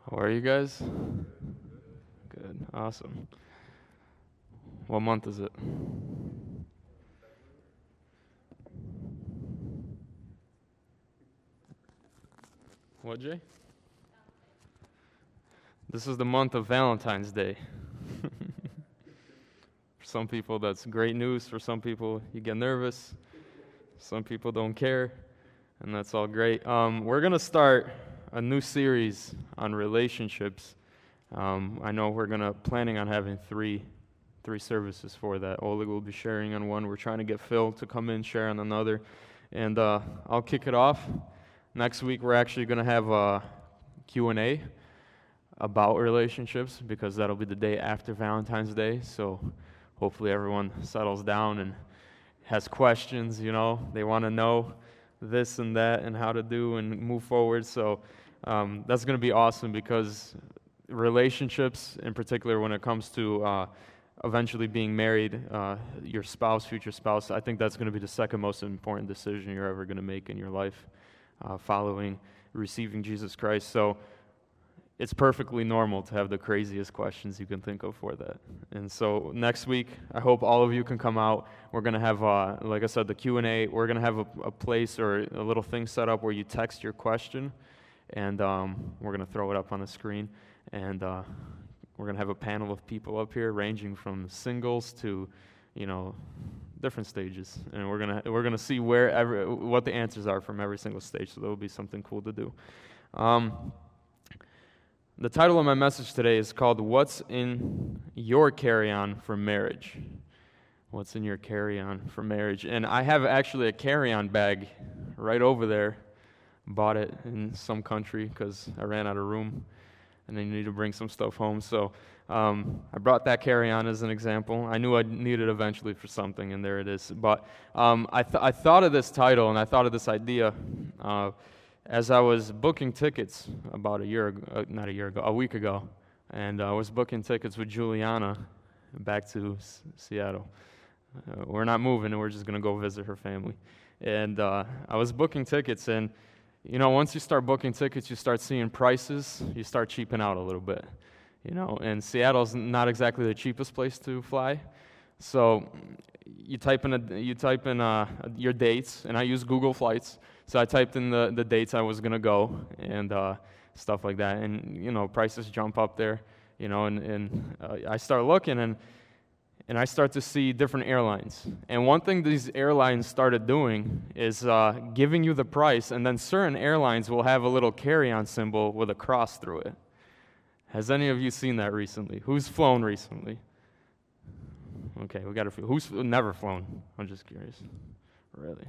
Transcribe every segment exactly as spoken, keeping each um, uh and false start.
How are you guys? Good. Awesome. What month is it? What, Jay? This is the month of Valentine's Day. For some people, that's great news. For some people, you get nervous. Some people don't care, and that's all great. Um, we're going to start a new series on relationships. Um, I know we're going to planning on having three three services for that. Oleg will be sharing on one. We're trying to get Phil to come in, share on another. And uh, I'll kick it off. Next week, we're actually going to have a Q and A about relationships, because that'll be the day after Valentine's Day. So hopefully everyone settles down and has questions, you know. They want to know this and that and how to do and move forward. So um, that's going to be awesome, because relationships, in particular when it comes to uh, eventually being married, uh, your spouse, future spouse, I think that's going to be the second most important decision you're ever going to make in your life, uh, following, receiving Jesus Christ. So it's perfectly normal to have the craziest questions you can think of for that. And so next week, I hope all of you can come out. We're going to have, uh, like I said, the Q and A. We're going to have a, a place or a little thing set up where you text your question, and um, we're going to throw it up on the screen. And uh, we're going to have a panel of people up here, ranging from singles to, you know, different stages. And we're going to we're going to see where every, what the answers are from every single stage. So that will be something cool to do. Um, The title of my message today is called, What's in Your Carry-On for Marriage? What's in your carry-on for marriage? And I have actually a carry-on bag right over there. Bought it in some country because I ran out of room and I needed to bring some stuff home. So um, I brought that carry-on as an example. I knew I'd need it eventually for something, and there it is. But um, I, th- I thought of this title, and I thought of this idea uh, as I was booking tickets about a year ago, uh, not a year ago, a week ago, and uh, I was booking tickets with Juliana back to S- Seattle. Uh, we're not moving, and we're just going to go visit her family. And uh, I was booking tickets, and, you know, once you start booking tickets, you start seeing prices, you start cheaping out a little bit, you know, and Seattle's not exactly the cheapest place to fly. So you type in a, you type in uh, your dates, and I use Google Flights. So I typed in the, the dates I was going to go and uh, stuff like that. And, you know, prices jump up there, you know, and, and uh, I start looking, and and I start to see different airlines. And one thing these airlines started doing is uh, giving you the price, and then certain airlines will have a little carry-on symbol with a cross through it. Has any of you seen that recently? Who's flown recently? Okay, we got a few. Who's never flown? I'm just curious. Really?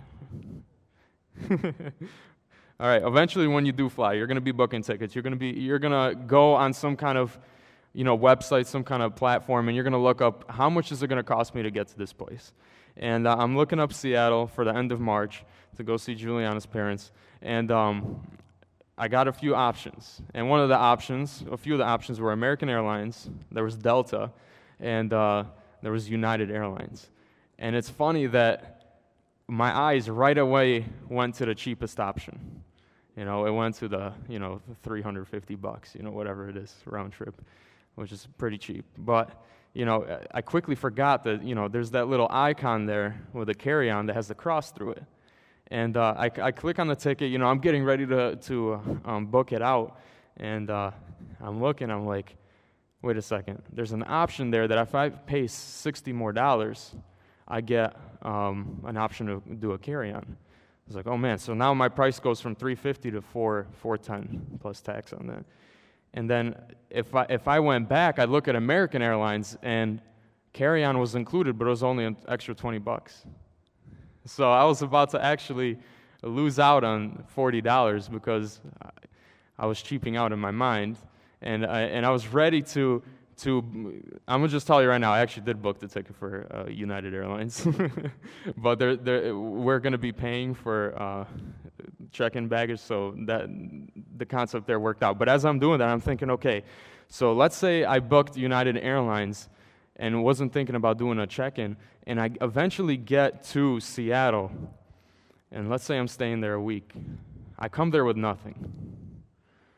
All right, eventually when you do fly, you're going to be booking tickets. You're going to be you're going to go on some kind of, you know, website, some kind of platform, and you're going to look up how much is it going to cost me to get to this place. And uh, I'm looking up Seattle for the end of March to go see Juliana's parents, and um, I got a few options. And one of the options, a few of the options were American Airlines, there was Delta, and uh, there was United Airlines. And it's funny that my eyes right away went to the cheapest option. You know, it went to the, you know, the three hundred fifty bucks, you know, whatever it is, round trip, which is pretty cheap. But, you know, I quickly forgot that, you know, there's that little icon there with a carry-on that has the cross through it. And uh, I, I click on the ticket, you know, I'm getting ready to, to um, book it out, and uh, I'm looking, I'm like, wait a second, there's an option there that if I pay sixty more dollars, I get um, an option to do a carry-on. I was like, oh man, so now my price goes from three hundred fifty dollars to four four ten plus tax on that. And then if I if I went back, I'd look at American Airlines, and carry-on was included, but it was only an extra twenty bucks. So I was about to actually lose out on forty dollars because I was cheaping out in my mind, and I, and I was ready to. To, I'm gonna just tell you right now, I actually did book the ticket for uh, United Airlines, but they're, they're, we're gonna be paying for uh, check-in baggage, so that the concept there worked out. But as I'm doing that, I'm thinking, okay, so let's say I booked United Airlines and wasn't thinking about doing a check-in, and I eventually get to Seattle, and let's say I'm staying there a week. I come there with nothing.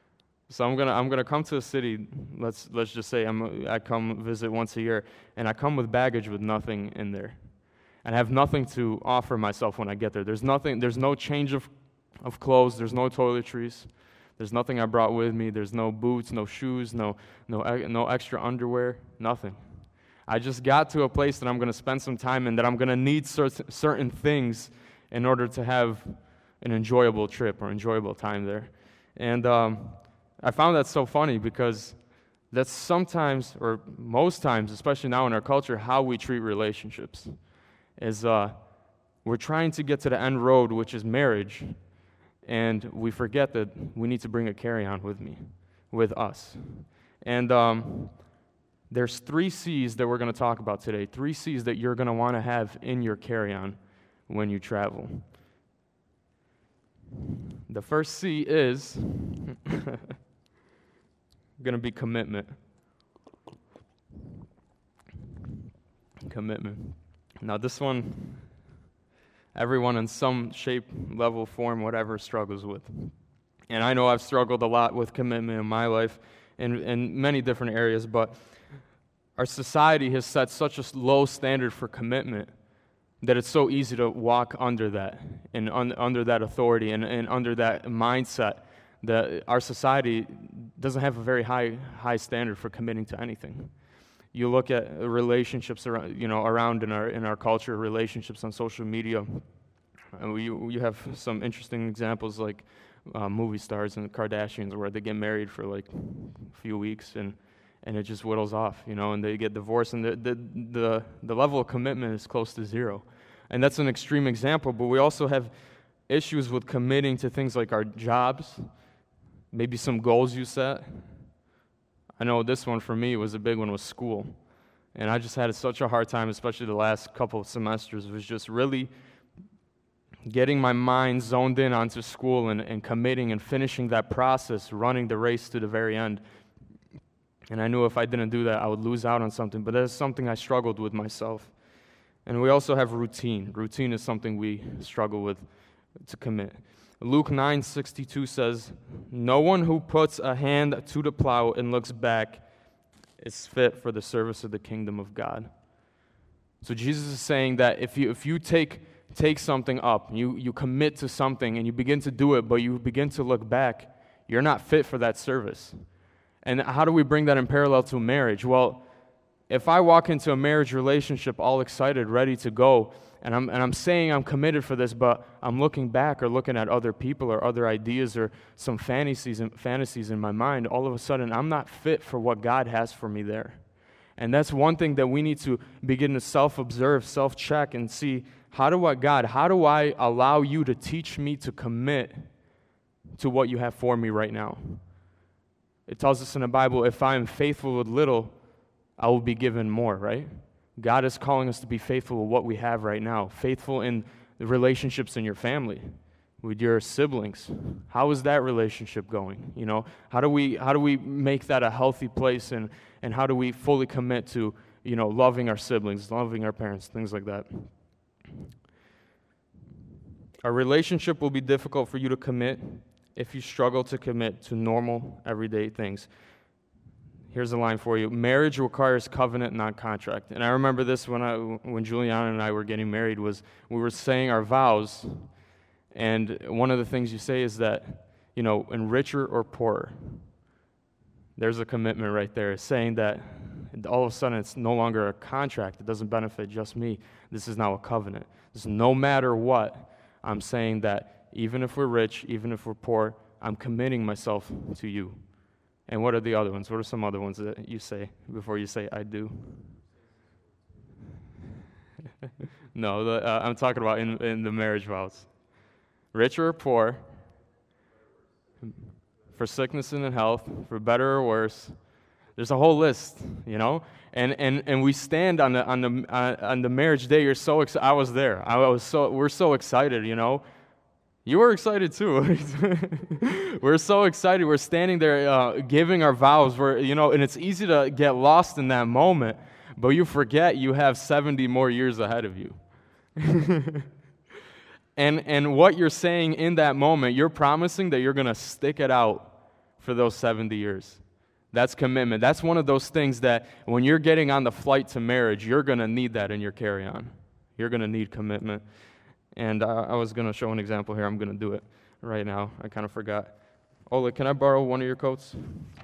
So I'm gonna I'm gonna come to a city. Let's let's just say I'm I come visit once a year, and I come with baggage with nothing in there, and I have nothing to offer myself when I get there. There's nothing. There's no change of of clothes. There's no toiletries. There's nothing I brought with me. There's no boots, no shoes, no no no extra underwear. Nothing. I just got to a place that I'm gonna spend some time in. That I'm gonna need certain certain things in order to have an enjoyable trip or enjoyable time there, and. Um, I found that so funny because that's sometimes, or most times, especially now in our culture, how we treat relationships. Is uh, we're trying to get to the end road, which is marriage, and we forget that we need to bring a carry-on with me, with us. And um, there's three C's that we're going to talk about today, three C's that you're going to want to have in your carry-on when you travel. The first C is... going to be commitment. Commitment. Now this one, everyone in some shape, level, form, whatever, struggles with. And I know I've struggled a lot with commitment in my life in, in many different areas, but our society has set such a low standard for commitment that it's so easy to walk under that, and un, under that authority, and, and under that mindset. That our society doesn't have a very high high standard for committing to anything. You look at relationships around, you know, around in our in our culture, relationships on social media. And we you have some interesting examples like uh, movie stars and the Kardashians, where they get married for like a few weeks and and it just whittles off, you know, and they get divorced, and the the the, the level of commitment is close to zero. And that's an extreme example, but we also have issues with committing to things like our jobs. Maybe some goals you set. I know this one for me was a big one, was school. And I just had such a hard time, especially the last couple of semesters, was just really getting my mind zoned in onto school and, and committing and finishing that process, running the race to the very end. And I knew if I didn't do that, I would lose out on something. But that's something I struggled with myself. And we also have routine. Routine is something we struggle with to commit. Luke nine sixty-two says, "No one who puts a hand to the plow and looks back is fit for the service of the kingdom of God." So Jesus is saying that if you if you take take something up, you, you commit to something and you begin to do it, but you begin to look back, you're not fit for that service. And how do we bring that in parallel to marriage? Well, if I walk into a marriage relationship all excited, ready to go, And I'm and I'm saying I'm committed for this, but I'm looking back or looking at other people or other ideas or some fantasies and fantasies in my mind, all of a sudden I'm not fit for what God has for me there. And that's one thing that we need to begin to self-observe, self-check, and see, how do I, God, how do I allow you to teach me to commit to what you have for me right now? It tells us in the Bible, if I am faithful with little, I will be given more, right? God is calling us to be faithful with what we have right now, faithful in the relationships in your family, with your siblings. How is that relationship going? You know, how do we how do we make that a healthy place, and and how do we fully commit to, you know, loving our siblings, loving our parents, things like that. A relationship will be difficult for you to commit if you struggle to commit to normal, everyday things. Here's a line for you. Marriage requires covenant, not contract. And I remember this when I, when Juliana and I were getting married, was we were saying our vows, and one of the things you say is that, you know, in richer or poorer. There's a commitment right there, saying that all of a sudden it's no longer a contract. It doesn't benefit just me. This is now a covenant. This is no matter what, I'm saying that even if we're rich, even if we're poor, I'm committing myself to you. And what are the other ones? What are some other ones that you say before you say, I do? no, the, uh, I'm talking about in, in the marriage vows. Rich or poor, for sickness and in health, for better or worse. There's a whole list, you know? And and, and we stand on the on the uh, on the marriage day. You're so excited. I was there. I was so we're so excited, you know? You were excited too. We're so excited. We're standing there uh, giving our vows. We're, you know, and it's easy to get lost in that moment, but you forget you have seventy more years ahead of you. and and what you're saying in that moment, you're promising that you're going to stick it out for those seventy years. That's commitment. That's one of those things that when you're getting on the flight to marriage, you're going to need that in your carry-on. You're going to need commitment. And uh, I was going to show an example here. I'm going to do it right now. I kind of forgot. Oleg, can I borrow one of your coats?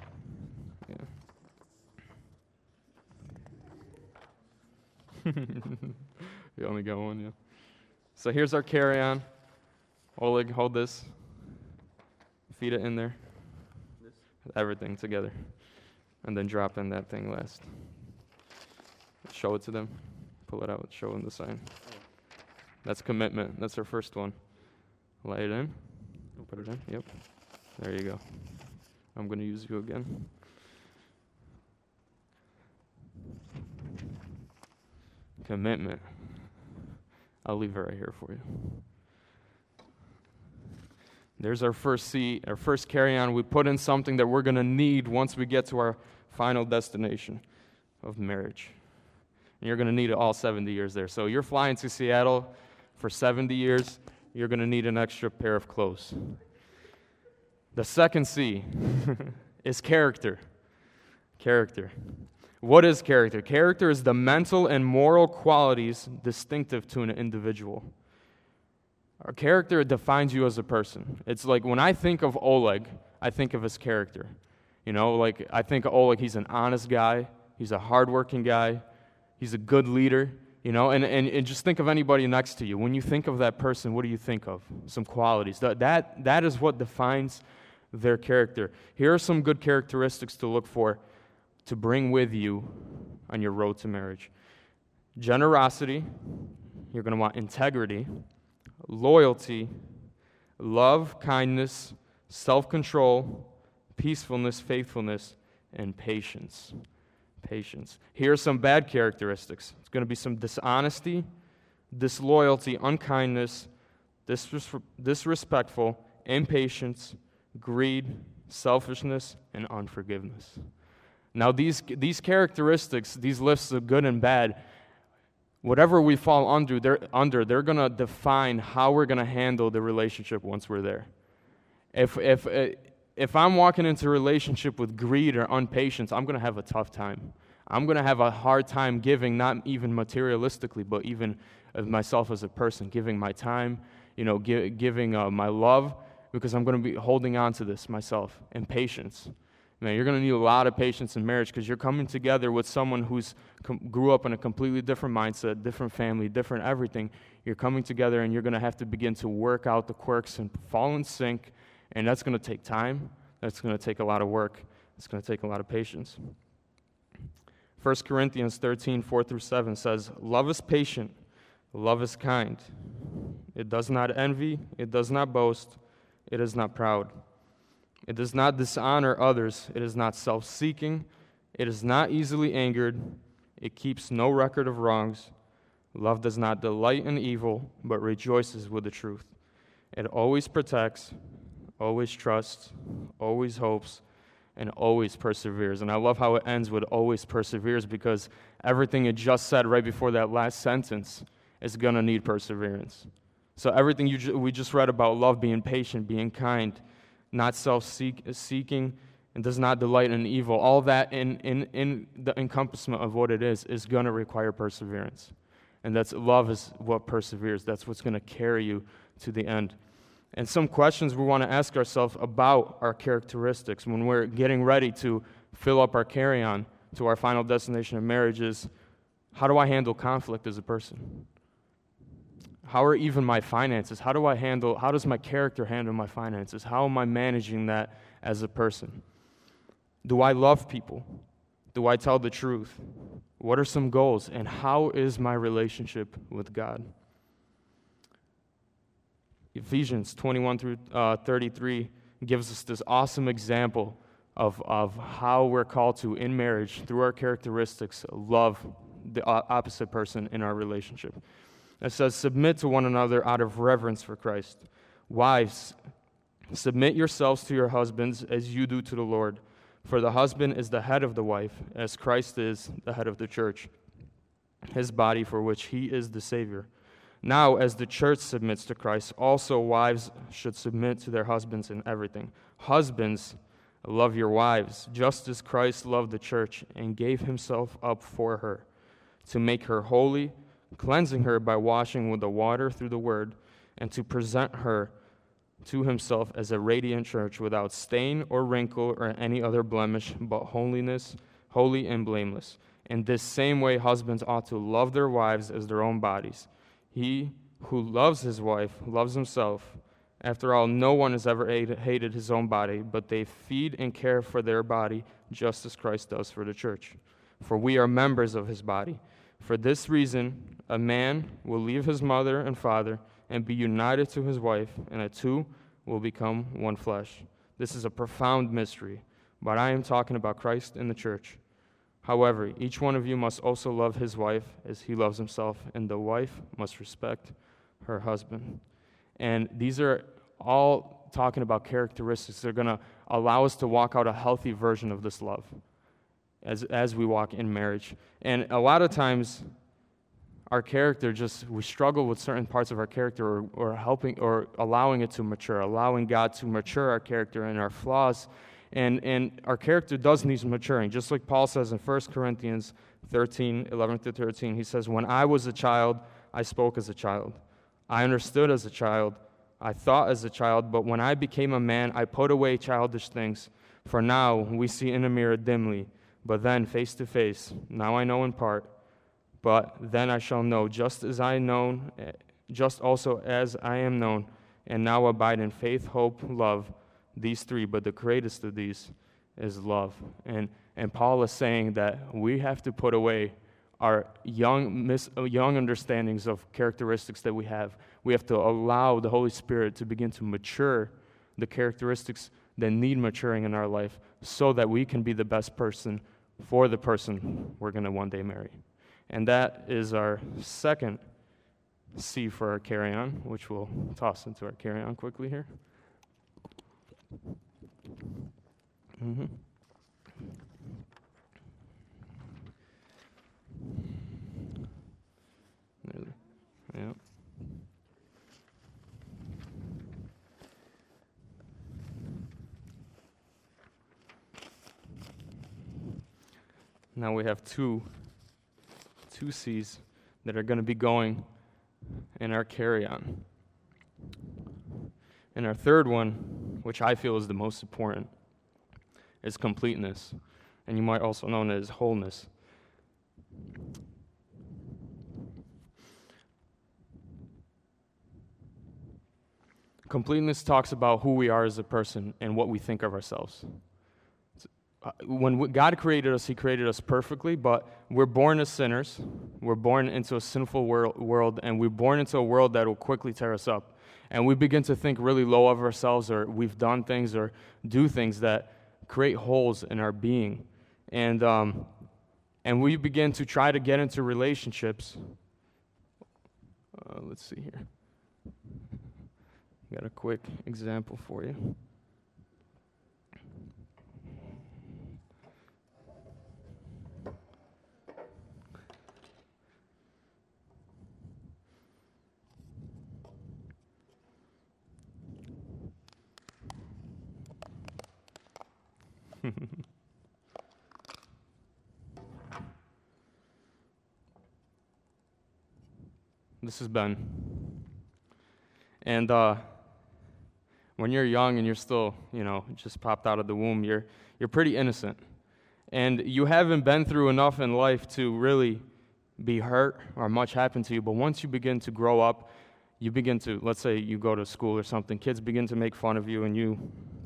Yeah. You only got one, yeah. So here's our carry-on. Oleg, hold this. Feed it in there. Everything together. And then drop in that thing last. Show it to them. Pull it out. Show them the sign. That's commitment. That's our first one. Light it in. Put it in. Yep. There you go. I'm going to use you again. Commitment. I'll leave it right here for you. There's our first C, our first carry-on. We put in something that we're going to need once we get to our final destination of marriage. And you're going to need it all seventy years there. So you're flying to Seattle for seventy years, you're going to need an extra pair of clothes. The second C is character. Character. What is character? Character is the mental and moral qualities distinctive to an individual. Our character defines you as a person. It's like when I think of Oleg, I think of his character. You know, like I think of Oleg, he's an honest guy, he's a hardworking guy, he's a good leader, you know, and, and, and just think of anybody next to you. When you think of that person, what do you think of? Some qualities. That, that, that is what defines their character. Here are some good characteristics to look for to bring with you on your road to marriage. Generosity, you're going to want integrity, loyalty, love, kindness, self-control, peacefulness, faithfulness, and patience. Patience. Here are some bad characteristics. It's going to be some dishonesty, disloyalty, unkindness, disres- disrespectful, impatience, greed, selfishness, and unforgiveness. Now, these these characteristics, these lists of good and bad, whatever we fall under, they're, under, they're going to define how we're going to handle the relationship once we're there. If if if I'm walking into a relationship with greed or impatience, I'm going to have a tough time. I'm going to have a hard time giving, not even materialistically, but even of myself as a person, giving my time, you know, gi- giving uh, my love, because I'm going to be holding on to this myself. And patience. Man, you're going to need a lot of patience in marriage because you're coming together with someone who's com- grew up in a completely different mindset, different family, different everything. You're coming together and you're going to have to begin to work out the quirks and fall in sync, and that's going to take time. That's going to take a lot of work. It's going to take a lot of patience. First Corinthians thirteen, four through seven says, "Love is patient, love is kind. It does not envy, it does not boast, it is not proud. It does not dishonor others. It is not self-seeking. It is not easily angered. It keeps no record of wrongs. Love does not delight in evil, but rejoices with the truth. It always protects, always trusts, always hopes, and always perseveres." And I love how it ends with always perseveres, because everything it just said right before that last sentence is going to need perseverance. So everything you ju- we just read about love being patient, being kind, not self-seeking, and does not delight in evil, all that in, in, in the encompassment of what it is, is going to require perseverance. And that's love is what perseveres. That's what's going to carry you to the end. And some questions we want to ask ourselves about our characteristics when we're getting ready to fill up our carry-on to our final destination of marriage is, how do I handle conflict as a person? How are even my finances? How do I handle, how does my character handle my finances? How am I managing that as a person? Do I love people? Do I tell the truth? What are some goals? And how is my relationship with God? Ephesians twenty-one through thirty-three gives us this awesome example of, of how we're called to, in marriage, through our characteristics, love the opposite person in our relationship. It says, "Submit to one another out of reverence for Christ. Wives, submit yourselves to your husbands as you do to the Lord. For the husband is the head of the wife, as Christ is the head of the church, his body, for which he is the Savior. Now, as the church submits to Christ, also wives should submit to their husbands in everything. Husbands, Love your wives, just as Christ loved the church and gave himself up for her, to make her holy, cleansing her by washing with the water through the word, and to present her to himself as a radiant church without stain or wrinkle or any other blemish, but holiness, holy and blameless. In this same way, husbands ought to love their wives as their own bodies. He who loves his wife loves himself. After all, no one has ever hated his own body, but they feed and care for their body just as Christ does for the church. For we are members of his body. For this reason, a man will leave his mother and father and be united to his wife, and the two will become one flesh. This is a profound mystery, but I am talking about Christ and the church. However, each one of you must also love his wife as he loves himself, and the wife must respect her husband. And these are all talking about characteristics that are going to allow us to walk out a healthy version of this love as as we walk in marriage. And a lot of times, our character just, we struggle with certain parts of our character or, or helping or allowing it to mature, allowing God to mature our character and our flaws. And, and our character does need maturing. Just like Paul says in First Corinthians thirteen, eleven through thirteen, he says, when I was a child, I spoke as a child. I understood as a child. I thought as a child. But when I became a man, I put away childish things. For now we see in a mirror dimly, but then face to face. Now I know in part, but then I shall know, just as I known, just also as I am known. And now abide in faith, hope, love, these three. But the greatest of these is love. And and Paul is saying that we have to put away our young mis, young understandings of characteristics that we have. We have to allow the Holy Spirit to begin to mature the characteristics that need maturing in our life so that we can be the best person for the person we're going to one day marry. And that is our second C for our carry-on, which we'll toss into our carry-on quickly here. Mm-hmm. Yeah. Now we have two, two C's that are going to be going in our carry-on. And our third one, which I feel is the most important, is completeness. And you might also know it as wholeness. Completeness talks about who we are as a person and what we think of ourselves. When God created us, he created us perfectly, but we're born as sinners. We're born into a sinful world, and we're born into a world that will quickly tear us up. And we begin to think really low of ourselves, or we've done things or do things that create holes in our being. And um, and we begin to try to get into relationships. Uh, let's see here. Got a quick example for you. This is Ben. And uh, when you're young and you're still, you know, just popped out of the womb, you're you're pretty innocent. And you haven't been through enough in life to really be hurt or much happen to you. But once you begin to grow up, you begin to, let's say you go to school or something, kids begin to make fun of you, and you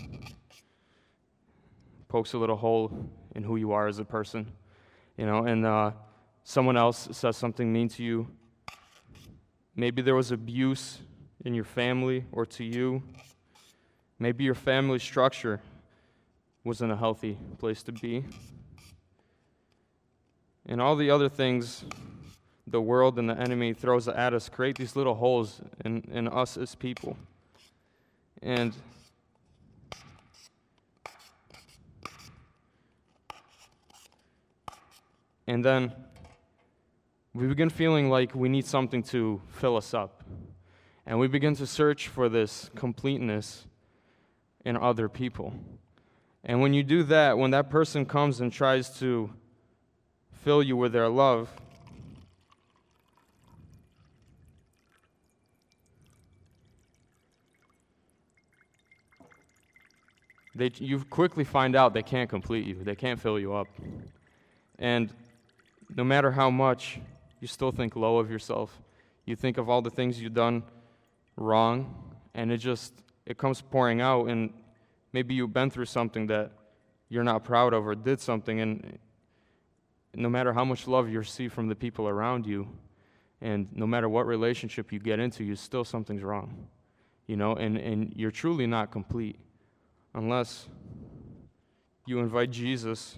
pokes a little hole in who you are as a person, you know, and uh, someone else says something mean to you. Maybe there was abuse in your family or to you. Maybe your family structure wasn't a healthy place to be. And all the other things the world and the enemy throws at us create these little holes in, in us as people. And and then we begin feeling like we need something to fill us up. And we begin to search for this completeness in other people. And when you do that, when that person comes and tries to fill you with their love, they, you quickly find out they can't complete you. They can't fill you up. And no matter how much, you still think low of yourself. You think of all the things you've done wrong, and it just, it comes pouring out, and maybe you've been through something that you're not proud of or did something, and no matter how much love you receive from the people around you, and no matter what relationship you get into, you still something's wrong, you know, and, and you're truly not complete unless you invite Jesus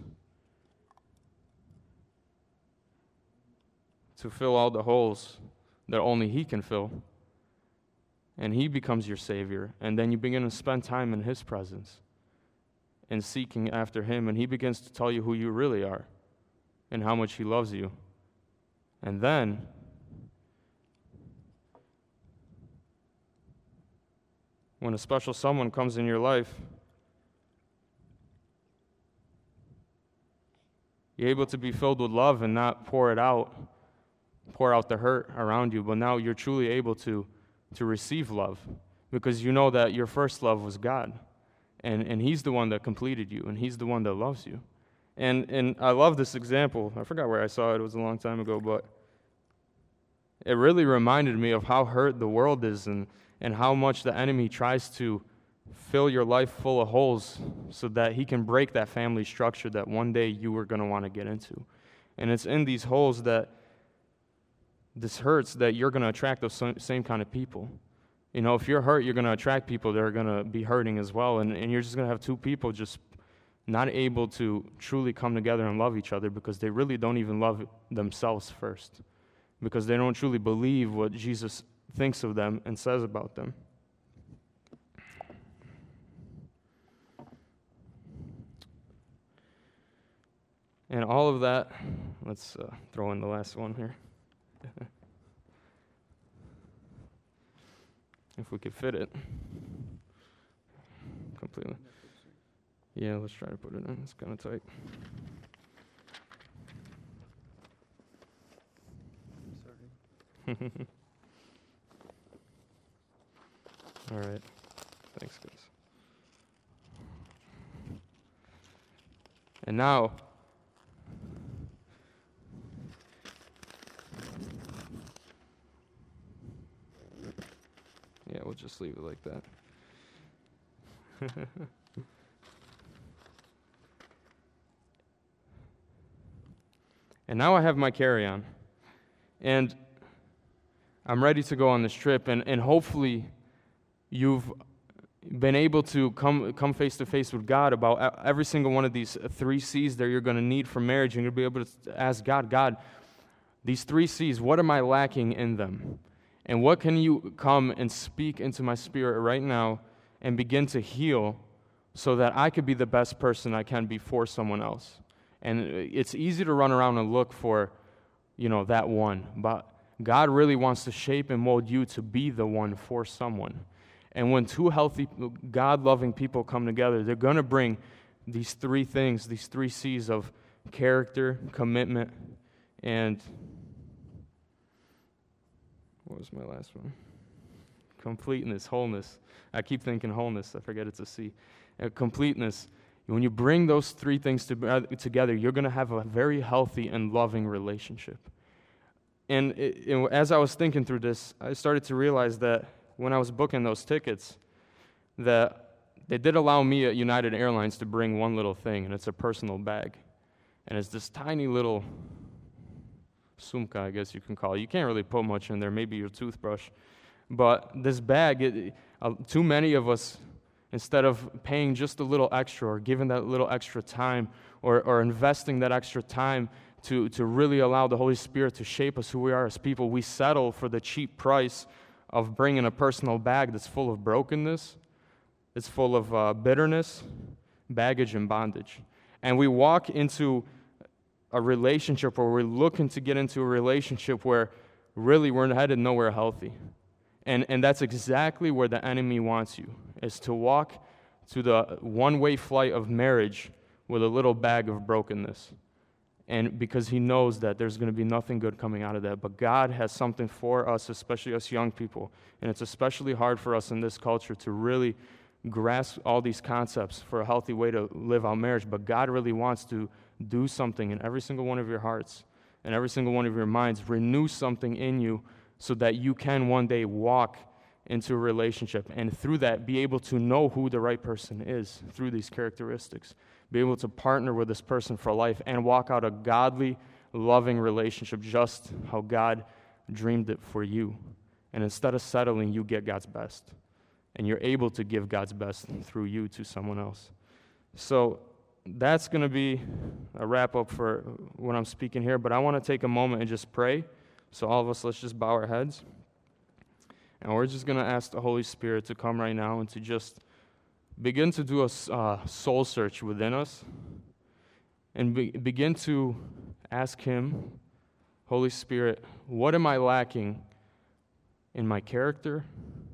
to fill all the holes that only He can fill, and He becomes your Savior, and then you begin to spend time in His presence and seeking after Him, and He begins to tell you who you really are and how much He loves you. And then when a special someone comes in your life, you're able to be filled with love and not pour it out, pour out the hurt around you, but now you're truly able to, to receive love because you know that your first love was God, and, and He's the one that completed you, and He's the one that loves you. And and I love this example. I forgot where I saw it. It was a long time ago, but it really reminded me of how hurt the world is and, and how much the enemy tries to fill your life full of holes so that he can break that family structure that one day you were going to want to get into. And it's in these holes that this hurts that you're going to attract those same kind of people. You know, if you're hurt, you're going to attract people that are going to be hurting as well, and, and you're just going to have two people just not able to truly come together and love each other because they really don't even love themselves first, because they don't truly believe what Jesus thinks of them and says about them. And all of that, let's uh, throw in the last one here. If we could fit it completely. Yeah, let's try to put it in. It's kind of tight. Sorry. All right. Thanks, guys. And now, yeah, we'll just leave it like that. And now I have my carry-on, and I'm ready to go on this trip, and, and hopefully you've been able to come come face to face with God about every single one of these three C's that you're going to need for marriage, and you'll be able to ask God, God, these three C's, what am I lacking in them? And what can you come and speak into my spirit right now and begin to heal so that I could be the best person I can be for someone else? And it's easy to run around and look for, you know, that one. But God really wants to shape and mold you to be the one for someone. And when two healthy, God-loving people come together, they're going to bring these three things, these three C's of character, commitment, and what was my last one? Completeness, wholeness. I keep thinking wholeness. I forget it's a C. Uh, completeness. When you bring those three things to, uh, together, you're going to have a very healthy and loving relationship. And it, it, as I was thinking through this, I started to realize that when I was booking those tickets, that they did allow me at United Airlines to bring one little thing, and it's a personal bag. And it's this tiny little sumka, I guess you can call it. You can't really put much in there, maybe your toothbrush. But this bag, it, uh, too many of us, instead of paying just a little extra or giving that little extra time or, or investing that extra time to, to really allow the Holy Spirit to shape us who we are as people, we settle for the cheap price of bringing a personal bag that's full of brokenness, it's full of uh, bitterness, baggage, and bondage. And we walk into a relationship, or we're looking to get into a relationship where really we're headed nowhere healthy. And and that's exactly where the enemy wants you, is to walk to the one-way flight of marriage with a little bag of brokenness. And because he knows that there's going to be nothing good coming out of that. But God has something for us, especially us young people. And it's especially hard for us in this culture to really grasp all these concepts for a healthy way to live out marriage. But God really wants to do something in every single one of your hearts and every single one of your minds, renew something in you so that you can one day walk into a relationship, and through that be able to know who the right person is through these characteristics. Be able to partner with this person for life and walk out a godly, loving relationship just how God dreamed it for you. And instead of settling, you get God's best. And you're able to give God's best through you to someone else. So that's going to be a wrap-up for what I'm speaking here, but I want to take a moment and just pray. So all of us, let's just bow our heads. And we're just going to ask the Holy Spirit to come right now and to just begin to do a uh, soul search within us and be, begin to ask Him, Holy Spirit, what am I lacking in my character,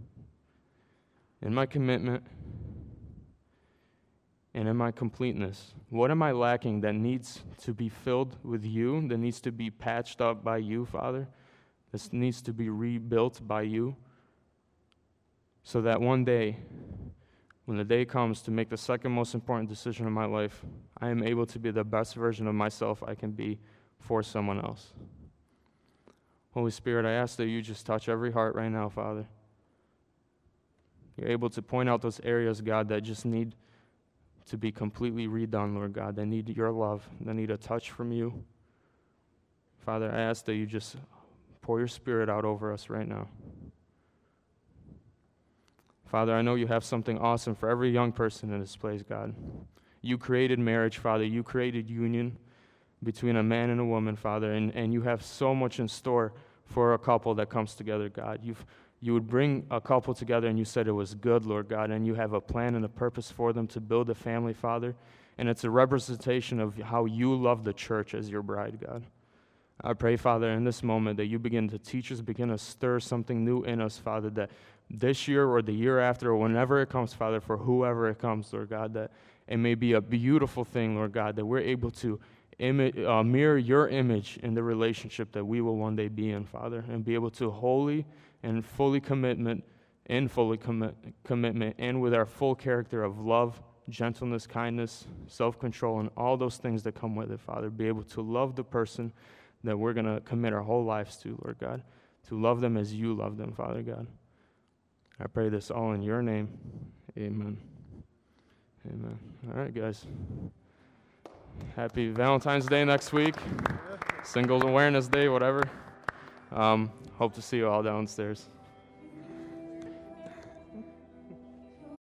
in my commitment, and in my completeness? What am I lacking that needs to be filled with you, that needs to be patched up by you, Father, that needs to be rebuilt by you, so that one day, when the day comes to make the second most important decision in my life, I am able to be the best version of myself I can be for someone else. Holy Spirit, I ask that you just touch every heart right now, Father. You're able to point out those areas, God, that just need to be completely redone, Lord God. They need your love. They need a touch from you. Father, I ask that you just pour your Spirit out over us right now. Father, I know you have something awesome for every young person in this place, God. You created marriage, Father. You created union between a man and a woman, Father, and, and you have so much in store for a couple that comes together, God. You've, you would bring a couple together, and you said it was good, Lord God, and you have a plan and a purpose for them to build a family, Father, and it's a representation of how you love the church as your bride, God. I pray, Father, in this moment that you begin to teach us, begin to stir something new in us, Father, that this year or the year after or whenever it comes, Father, for whoever it comes, Lord God, that it may be a beautiful thing, Lord God, that we're able to imi- uh, mirror your image in the relationship that we will one day be in, Father, and be able to wholly and fully commitment, in fully commit, commitment, and with our full character of love, gentleness, kindness, self-control, and all those things that come with it, Father, be able to love the person that we're going to commit our whole lives to, Lord God, to love them as you love them, Father God. I pray this all in your name. Amen. Amen. All right, guys. Happy Valentine's Day next week. Singles Awareness Day, whatever. Um, hope to see you all downstairs.